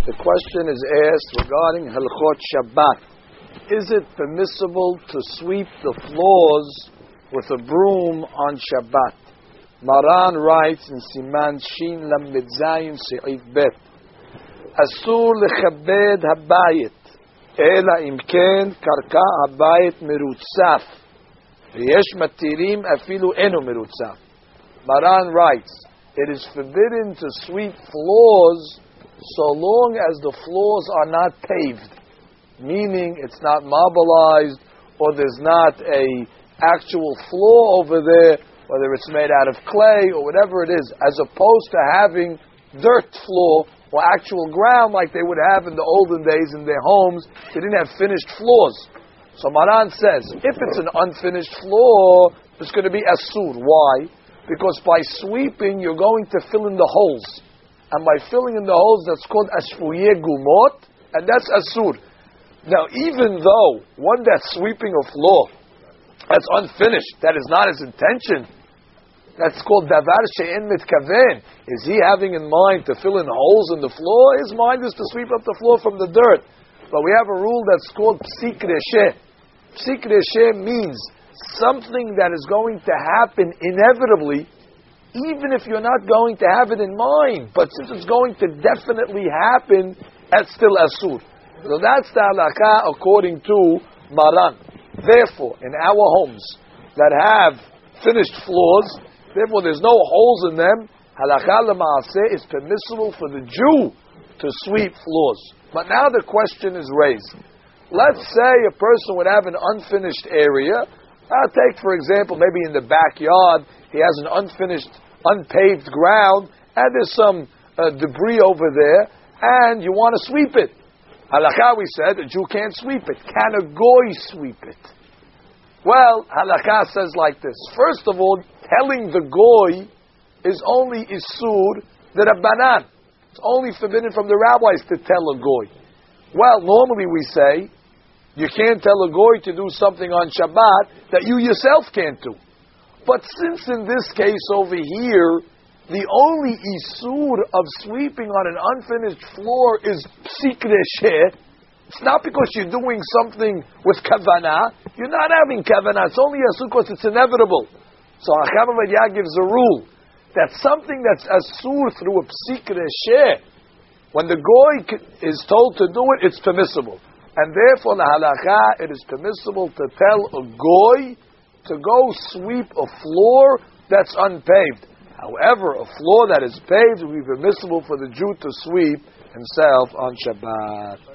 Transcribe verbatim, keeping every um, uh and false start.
The question is asked regarding Halachot Shabbat. Is it permissible to sweep the floors with a broom on Shabbat? Maran writes in Siman Shin Lamed Zayin Seif Bet, Asur lechabed habayit, ela imken karka habayit merutzaf, v'yesh matirim afilu enu merutzaf. Maran writes, it is forbidden to sweep floors so long as the floors are not paved, meaning it's not marbleized or there's not a actual floor over there, whether it's made out of clay or whatever it is, as opposed to having dirt floor or actual ground like they would have in the olden days in their homes. They didn't have finished floors. So Maran says, if it's an unfinished floor, it's going to be asur. Why? Because by sweeping, you're going to fill in the holes. And by filling in the holes, that's called ashfuye gumot, and that's asur. Now, even though one that's sweeping a floor, that's unfinished, that is not his intention, that's called davar she'en mitkaven. Is he having in mind to fill in holes in the floor? His mind is to sweep up the floor from the dirt. But we have a rule that's called psik reshe. Psik reshe means something that is going to happen inevitably, even if you're not going to have it in mind. But since it's going to definitely happen, that's still asur. So that's the halakha according to Maran. Therefore, in our homes that have finished floors, therefore there's no holes in them, halakha l'maaseh is permissible for the Jew to sweep floors. But now the question is raised. Let's say a person would have an unfinished area. I'll take, for example, maybe in the backyard, he has an unfinished, unpaved ground, and there's some uh, debris over there, and you want to sweep it. Halakha, we said, a Jew can't sweep it. Can a goy sweep it? Well, halakha says like this. First of all, telling the goy is only isur the rabbanan. It's only forbidden from the rabbis to tell a goy. Well, normally we say, you can't tell a goy to do something on Shabbat that you yourself can't do. But since in this case over here, the only isur of sweeping on an unfinished floor is psik reshe, it's not because you're doing something with kavanah. You're not having kavanah. It's only asur because it's inevitable. So Hacham Ovadia gives a rule that something that's asur through a psik reshe, when the goy is told to do it, it's permissible. And therefore, the halakha, it is permissible to tell a goy to go sweep a floor that's unpaved. However, a floor that is paved will be permissible for the Jew to sweep himself on Shabbat.